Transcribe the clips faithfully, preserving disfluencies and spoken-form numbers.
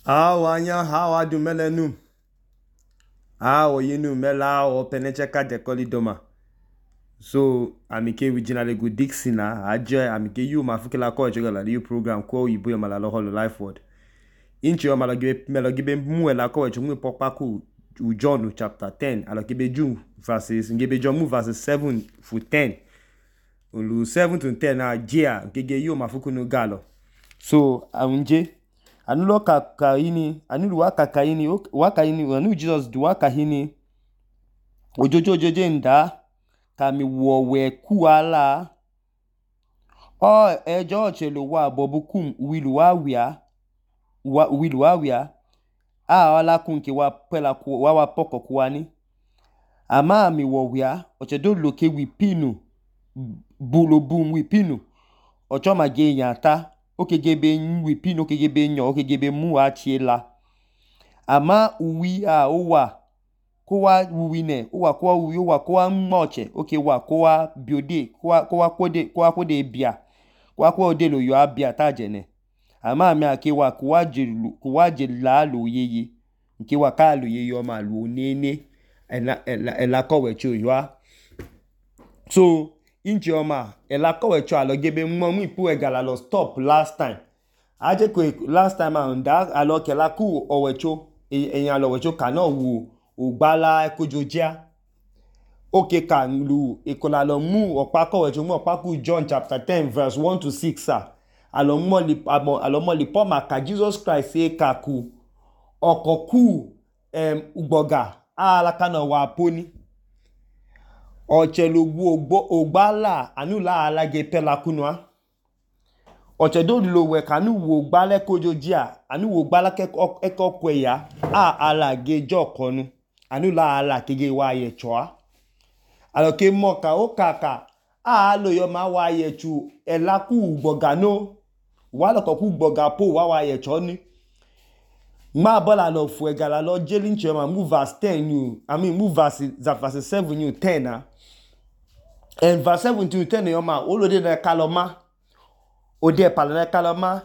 How anya how adu melenu. How yinu mela o penecheka de kolidoma. So amike originally good Dixina aje amike you mafukela ko ejogala new program ko yibo malalo holo life word. Inchi o malagibe melogibe muela ko ejunwe pokpaku u John chapter ten alokibe June verses ngebe John verses seven to ten. Ulu seven to ten na jia ngege you mafukunu galo. So aunje anulo kakaini anulu wakakaini wakaini anu Jesus du wakahini ojojo jeje nda kami wowe kuala o ejo chelo wa bobukum wilu wawia wa wilu wawia a wala kunke wa pela ku wa wa poko kuani ama mi wowia ochedo loke wipinu bulo bum wipinu ocho mage yata okegebe wipinu okegebe nyo okegebe mu achiela ama uwi a owa kowa uwine owa kowa uwi owa kowa moche oke wa kowa biode kowa kowa kode kowa kode bia kowa kowa de lo yo abia tajene ama mi ake wa kowa jelu kowa jela lo yeye nke wa ka lo yeye o ma lo nene ela ela kowe cho yo. So inchi oma ela kowe cho alogebe mo mu ipu egala lo stop last time aje ko last time and that aloke la ku owecho eyan lo wecho kana wu ogbala ekojojia oke kan lu ekola lo mu opa kowe cho mu opa ku John chapter ten verse one to six sa alo mo li alo mo li po maka Jesus Christ e kaku okoku em ugboga ala kana wa poni ochelugbu ogbo ogbala anula alage pela kunwa ochedo lo we kanu wo gbale kojojia anu wo gbala ke ekokwe ya a alage jokonu anula ala kege wa ye choa aloke moka okaka a lo yo ma wa ye chu elaku ugboga no wa lo koku ugboga po wa wa ye choni ma bola lo fu egala lo jelin chema move verse ten you I mean move verse verse seven you ten na and verse seven to ten yo ma olode na kaloma ode palana kaloma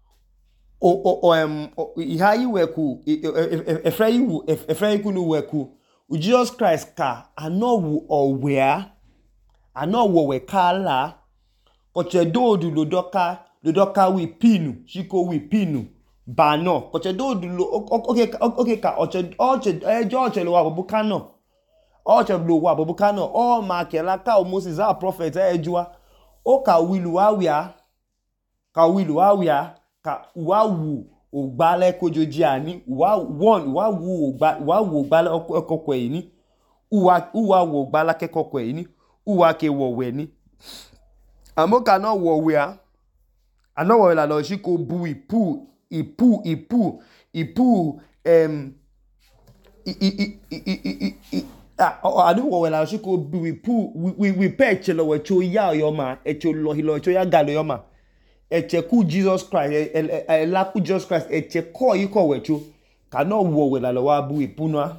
o o em ihayi weku efrayi wu efrayi kunu weku Jesus Christ ka anowu owea anowo we kala koche dodu lodoka lodoka wi pinu shiko wi pinu bano koche dodu lo okay okay ka oche oche ejo oche lo wa bobukano oche lo wa bobukano o ma kela ka o Moses a prophet ejua o ka wilu awia ka wilu awia ka wawu ogbale kojoji ani wa one wa wu ogba wa wu ogbale okoko ni uwa uwa wo ogbala kekoko ni uwa ke wowe ni amoka no wowe a ano wowe la lo shiko bu ipu ipu ipu ipu em i i i i anu wowe la shiko bu ipu we we peche lo we cho ya yo ma echo lo hilo cho ya galo yo ma eche ku Jesus Christ e la ku Jesus Christ eche ko yiko wecho kano wo we la lo wa bu ipuna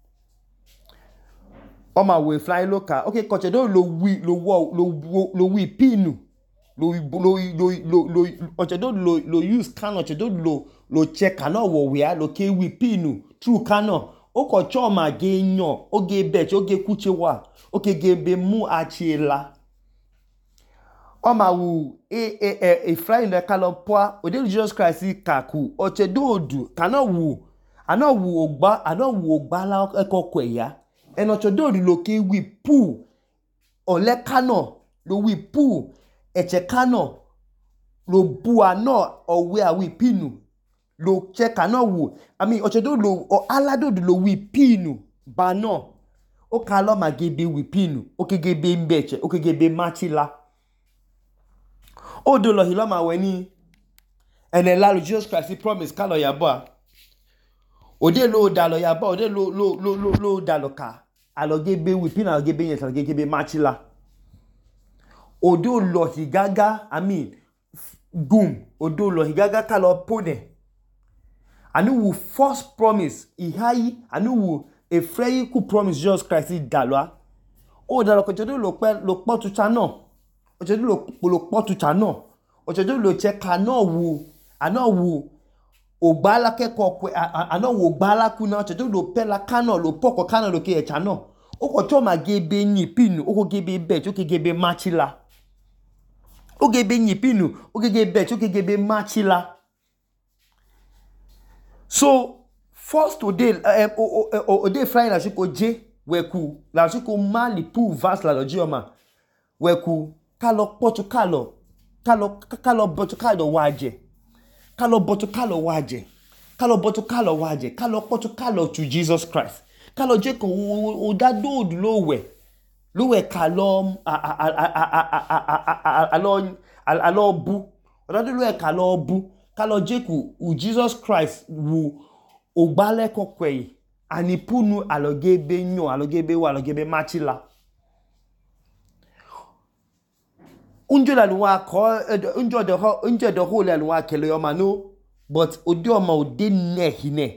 o ma we fly local okay koche do lo wi lo wo lo lo wi pinu lo lo lo lo oche do lo lo use can oche do lo lo check kano wo we a lo ke wi pinu true kano o ko cho ma ge yan o ge be o ge kuche wa o ke ge be mu achiela Oma wu e e e e fly na kalopwa ode Jesus Christ kaku oche dodu kana wu ana wu ogba ana wu ogba la ekokwe ya eno oche dodu lo ke wi pu ole kano lo wi pu eche kano lo bu ano owe awi pinu lo che kano wu I mean oche dodu lo o ala dodu lo wi pinu bano o kalo magebe wi pinu o kegebe mbeche o kegebe machila Odo lo hiloma weni ene la Jesus Christ promise kalo yabo ode lo da lo yabo ode lo lo lo lo lo da lo ka alogebe wipin alogebe yen alogebe machila odo lo higaga I mean gum odo lo higaga kalo pone anu wu first promise ihayi anu wu efrei ku promise Jesus Christ dalwa o da lo ko jodo lo pe lo po tu chano oche lo lo potu chano oche lo che kana wu ana wu ogbala ke kokwe ano wo gbala ku na che do pela kano lo poko kano lo ke echa no o ko to ma gebe nyi pinu o ko gebe be o ke gebe machila o gebe nyi pinu o ke gebe be o ke gebe machila. So first today um o o o day Friday la shiko je weku la shiko mali pu vas la lojioma weku kalo potu kalo kalo kalo botu kalo waje kalo botu kalo waje kalo botu kalo waje kalo potu kalo to Jesus Christ kalo je ko o da do lowe lowe kalo alo alo bu o da do lowe kalo bu kalo je ku u Jesus Christ wu ogbale kokwe ani punu alogebe nyo alogebe wa alogebe machila unjo la nuwa ko unjo de ho unjo de ho la nuwa kele yo manu but odi o ma odi ne hine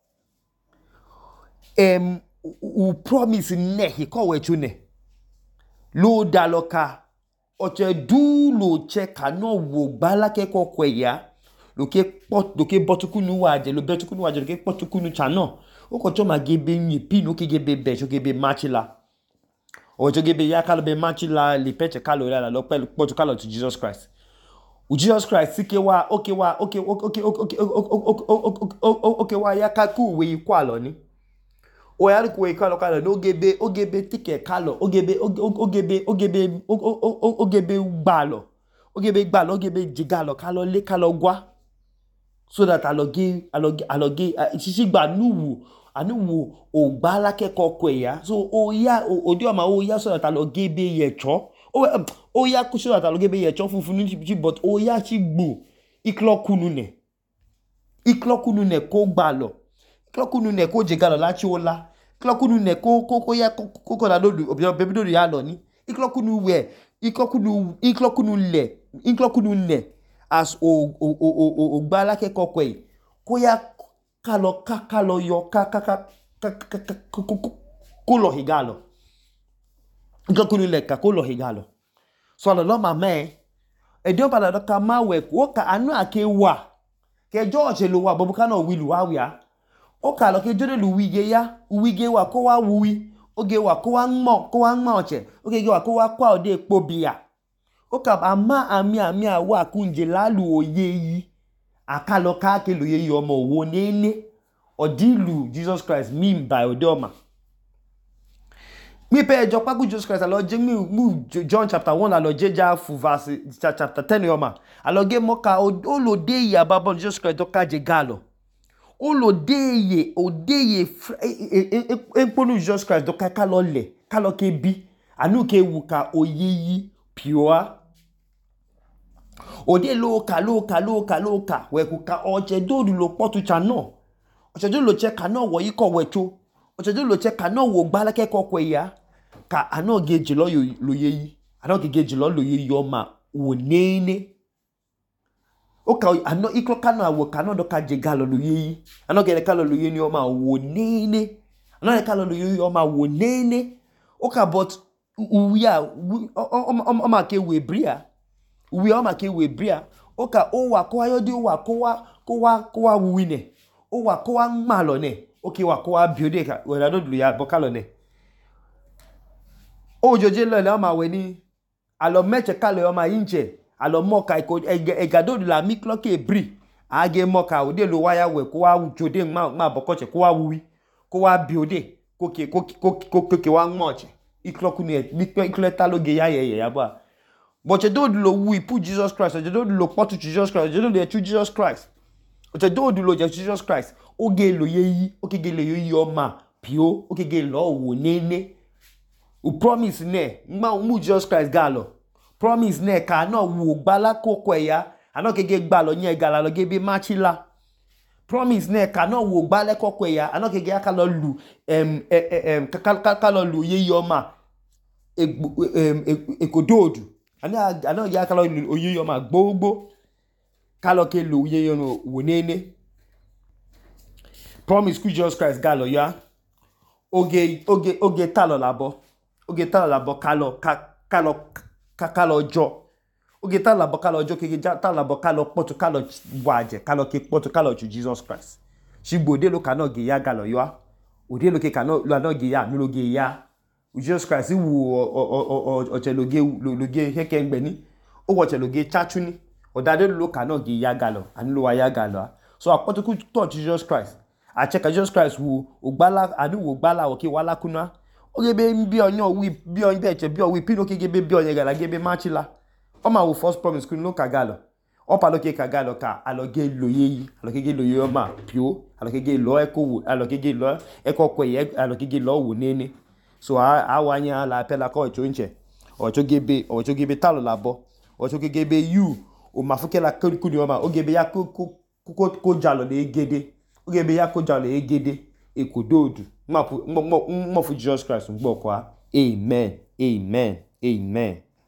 em u promise ne hi ko we tune lo daloka o che du lo che kano wo gbala ke kokwe ya lo ke pot lo ke botukunu waje lo betukunu waje lo ke potukunu chano o ko to ma gebe nyi pinu ke gebe be so gebe machila o jo gebe ya kalo be machila li peche kalo la lo pe potu kalo to Jesus Christ u Jesus Christ sike wa okay wa okay okay okay okay wa ya kaku we kwalo ni o ya ku we kwalo kalo no gebe o gebe tike kalo o gebe o gebe o gebe o gebe gbalo o gebe gbalo o gebe jigalo kalo le kalo gwa so that aloge aloge aloge sisi gba nuwu anuwu o gbala ke kokwe ya so o ya odi o ma o ya so that aloge be yecho o o ya ku so that aloge be yecho funfun ni but o ya chi gbo iklokunu ne iklokunu ne ko gbalo iklokunu ne ko jigalo la chi ola iklokunu ne ko ko ya ko ko la do bebi do ya lo ni iklokunu we iklokunu iklokunu le iklokunu ne as o o o o gbala ke kokwe ko ya kalo kakalo yo kaka kolo higalo iklokunu le ka kolo higalo so lo ma me e dio pala do ka ma we ko ka anu ake wa ke George lo wa bobu kana wilu wa wia o ka lo ke jode lu wige ya wige wa ko wa wuwi oge wa ko wa nmo ko wa nmo oche oge ge wa ko wa kwa ode epo bia o ka ama ami ami awa kunje lalu oye yi akalo ka ke lo ye omo wo nene odilu Jesus Christ mim by odoma mi pe jo pagu Jesus Christ alo je mi move John chapter one alo je ja fu verse chapter ten yoma alo ge moka o lo de ya babo Jesus Christ do ka je galo o lo de ye o de ye e ponu Jesus Christ do ka ka lo le ka lo ke bi anu ke wuka oye yi pure ode lo ka lo ka lo ka lo ka we ku ka oje do lo potu cha no oje do lo che ka no wo yi ko wecho oje do lo che ka no wo gbala ke ko kwe ya ka ano geji lo lo ye yi ano geji lo lo ye yo ma wo nene o ka ano iklo ka no wo ka no do ka je galo lo ye yi ano ge ka lo lo ye ni o ma wo nene ano ka lo lo ye yo ma wo nene o ka but we ya o ma ke we bria we o ma ke we bria o ka o wa ko ayo di o wa ko wa ko wa ko wa wi ne o wa ko wa ma lo ne o ki wa ko wa biode ka we da do lu ya bo ka lo ne o joje lo le o ma we ni alo meche ka le o ma inje alo mo ka ko e ga do la mi clock e bri age mo ka o de lo wa ya we ko wa jode ma ma bo ko che ko wa wi ko wa biode ko ke ko ko ko ke wa mo che ikloku ni ikleta lo ge ya ye ya ba but you don't lo we put Jesus Christ you don't lo pot to Jesus Christ you don't lo to Jesus Christ you don't lo Jesus Christ o ge lo ye yi o ke ge lo ye yo ma pio o ke ge lo wo nene o promise ne ma mu Jesus Christ galo promise ne ka no wo gbala koko ya ano ke ge gba lo yen gala lo ge bi machila promise ne ka no wo gbala koko ya ano ke ge aka lo lu em em ka lo lu ye yo ma ekododu ana ana ya kalo oye yo ma gbogbo kalo ke lo oye yo no wonene promise ku Jesus Christ galo ya oge oge oge talo labo oge talo labo kalo kalo kalo jo oge ta la bokalo ojo kege ta la bokalo potu kalo waje kalo ke potu kalo chu Jesus Christ shigbo de lo kana ge ya galo yo ode lo ke kana lo na ge ya mi lo ge ya Jesus Christ wu oche lo ge lo ge heke ngbe ni o woche lo ge chachu ni odade lo kana ge ya galo ani lo wa ya galo so apotu ku to Jesus Christ a check Jesus Christ wu ogbala ani wo gbala o ke wala kuna ogebe bi onyo wi bi onye be che bi o wi pino ke gebe bi onye gala gebe machila o ma wo first promise kun lo kagalo o pa lo ke kagalo ka aloge loye yi aloge ge loye o ma pio aloge ge lo eko wo aloge ge lo eko ko ye aloge ge lo wo nene so a wanya la pela ko cho nche o cho gebe o cho gebe talo labo o cho gebe you o mafuke la kuni o ma o gebe ya ko ko ko jalo le gede o gebe ya ko jalo le gede e ko dodu mo mo mo fu Jesus Christ ngbo kwa amen amen amen